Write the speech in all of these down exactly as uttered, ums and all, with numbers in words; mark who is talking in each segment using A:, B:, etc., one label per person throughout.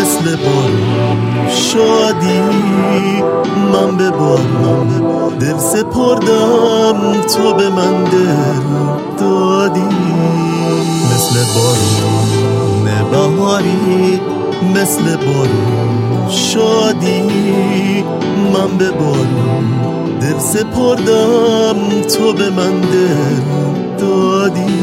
A: مثل بارون شادی من به بارون دل سپردم، تو به من دل دادی. مثل بارون بهاری، مثل بارون شادی من به بارون دل سپردم، تو به من دل دادی.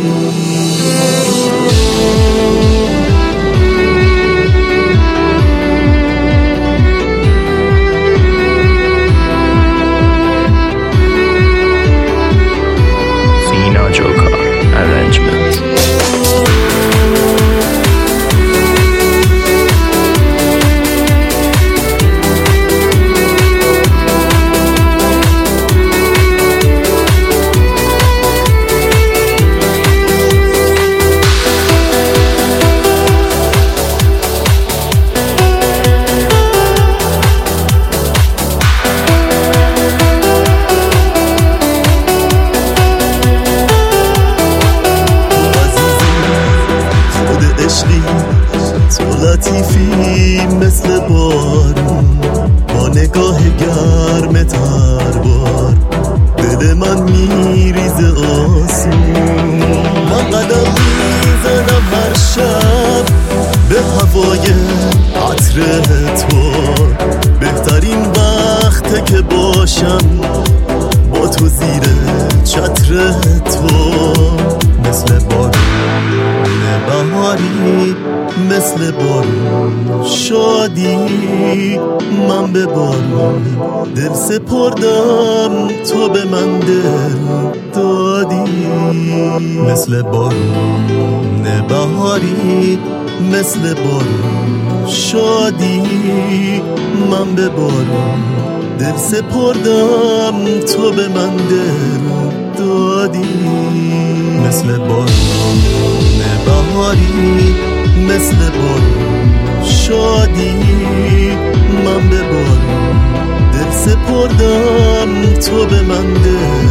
A: تو لطیفی مثل بارون، با نگاه گرم تربار دل من میریزه آسون. من قدم میزنم هر شب به هوای عطر تو، بهترین وقته که باشم با تو زیر چتر تو. مثل بارون بهاری، مثل بارون شادی من به بارون دل سپردم، تو به من دل دادی. مثل بارون بهاری، مثل بارون شادی من به بارون دل سپردم، تو به من دل دادی. مثل بارون بهاری، مثل بارون شادی من به بارون دل سپردم، تو به من دل